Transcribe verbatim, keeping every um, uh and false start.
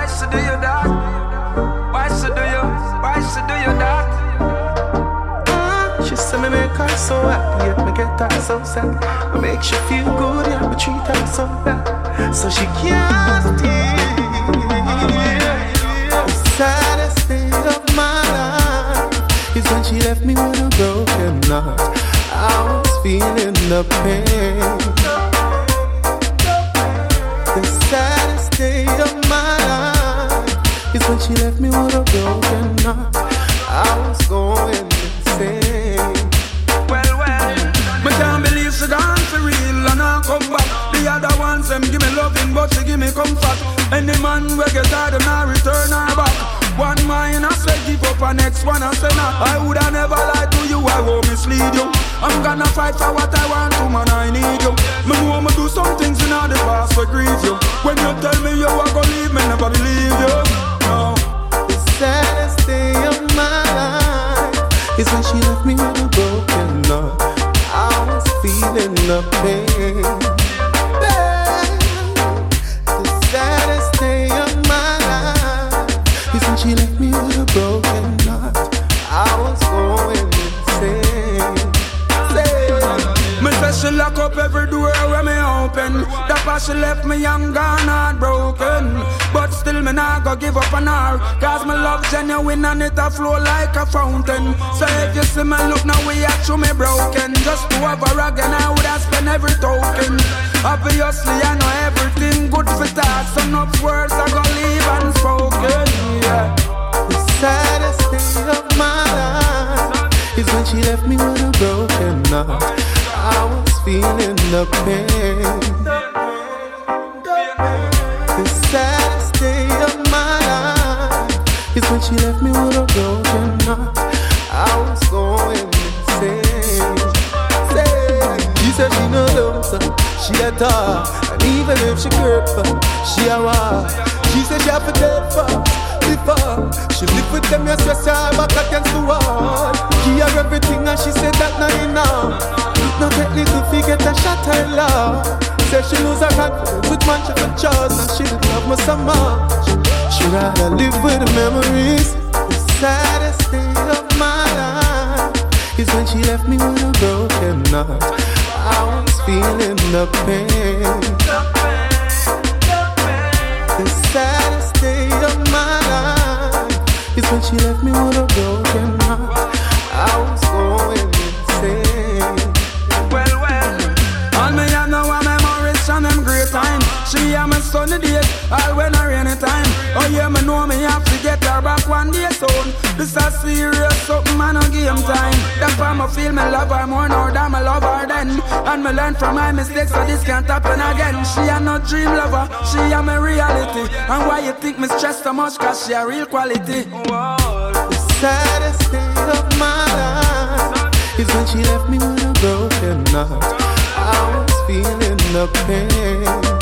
Why should do you that? Why should do you? Why should do you that? She said me make her so happy, yeah, me get her so sad. Me make she feel good, yeah, me treat her so bad. So she can't steal. The saddest day of my life is when she left me with a broken heart. I was feeling the pain. The saddest day of my life is when she left me with a broken heart. I was going insane. Well, well, me can't believe she gone for real and I come back. The other ones them give me loving, but she give me comfort. Any man will get her, them not return her back. One mind I say give up, and next one I say nah. I woulda never lied to you, I won't mislead you. I'm gonna fight for what I want to, man, I need you. Me know I'ma do some things in all the past to grieve you. When you tell me you are gonna leave me, never believe you. No. The saddest day of my life is when she left me with a broken heart. I was feeling the pain. The saddest day of my life is when she left me with a broken heart. I was going insane. Me say she lock up every door where me open. That why she left me young gone heartbroken. But still me not go give up on her, cause my love genuine and it a flow like a fountain. So if you see me look now we actually me broken. Just to have her again I would have spent every token. Obviously I know everything good for that. So enough words I go leave unspoken, yeah. The saddest day of my life is when she left me with a broken heart. I was feeling the pain. The saddest day of my life is when she left me with a broken heart. I was going insane. She said she no love, so she a talk. And even if she hurt, she a walk. She said she have to dead for before. She live with them, you stress her back against the wall. Give her everything and she said that not enough. Not get little figure that shot her love. Said she lose her confidence with man she could trust. And she didn't love me so much. She rather live with the memories. The saddest day of my life is when she left me with a broken heart. I was feeling the pain. The saddest day of my life is when she left me with a broken heart. I was going insane. Well, well, all me have now are memories and them great time. She and my sunny days, all when I rainy time. Oh yeah, me know me have to get her back one day soon. This a serious something, man, no game time. That's why me feel me love her more now than me love her then. And me learn from my mistakes so this can't happen again. She a no dream lover, she a my reality. And why you think me stress so much, cause she a real quality. Whoa. The saddest day of my life is when she left me with a broken heart. I was feeling the pain.